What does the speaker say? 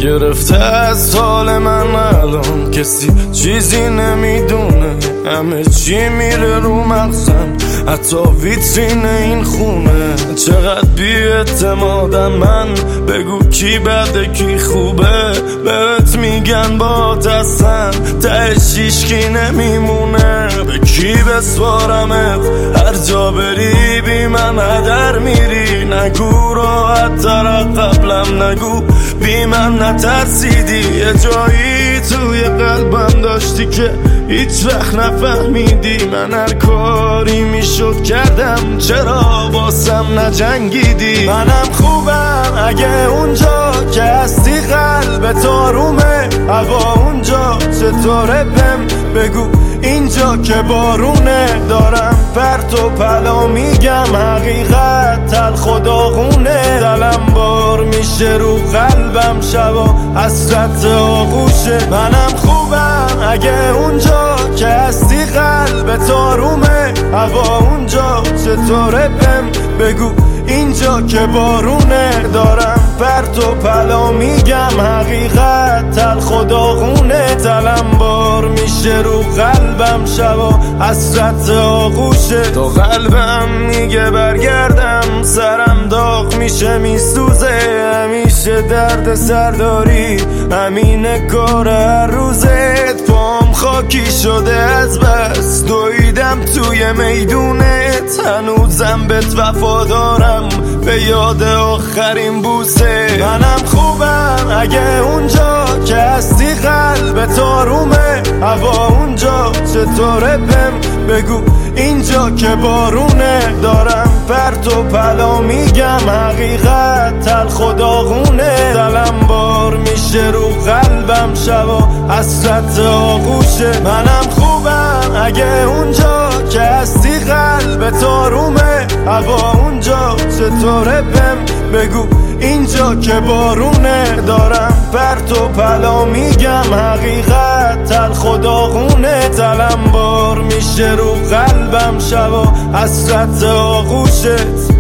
گرفته از حال من الان، کسی چیزی نمیدونه، همه چی میره رو مغزم، حتی ویترین این خونه. چقدر بی‌اعتمادم من، بگو کی بده کی خوبه، بهت میگن با دستن تهش هیچکی نمیمونه. به کی بسپارمت هر جا بری بی من هدر میری، نگو راحت تر قبلم نگو بی من نترسیدی. یه جایی توی قلبم داشتی که هیچ وقت نفهمیدی، من هر کاری میشد کردم، چرا باسم نجنگیدی؟ منم خوبم اگه اونجا که هستی قلبت آرومه، هوا اونجا چطوره بهم بگو اینجا که بارونه. دارم پرت و پلا میگم حقیقت تلخ و داغونه، دلم بار میشه رو قلبم شبا حسرت آغوشه. منم خوبم اگه اونجا که هستی قلبت آرومه، هوا اونجا چطوره بهم بگو اینجا که بارونه. دارم پرت و پلا میگم حقیقت تلخ و داغونه، دلم بار میشه رو قلبم شبا حسرت آغوشه. تا قلبم میگه برگردم سرم داغ میشه میسوزه، همیشه درد سرداری همینه کار هر روزت. پام خاکی شده از بس دویدم توی میدونت، هنوزم بهت وفادارم به یاد آخرین بوسه. منم خوبم اگه اونجا که هستی قلبت آرومه، هوا اونجا چطوره بهم بگو اینجا که بارونه. دارم پرت و پلا میگم حقیقت تلخ و داغونه، دلم بار میشه رو قلبم شبا حسرت آغوشه. منم خوبم اگه اونجا که هستی قلبت آرومه، هوا اونجا چطوره بهم بگو اینجا که بارونه. دارم پرت و پلا میگم حقیقت تلخ و داغونه، دلم بار میشه رو قلبم شبا حسرت آغوشت.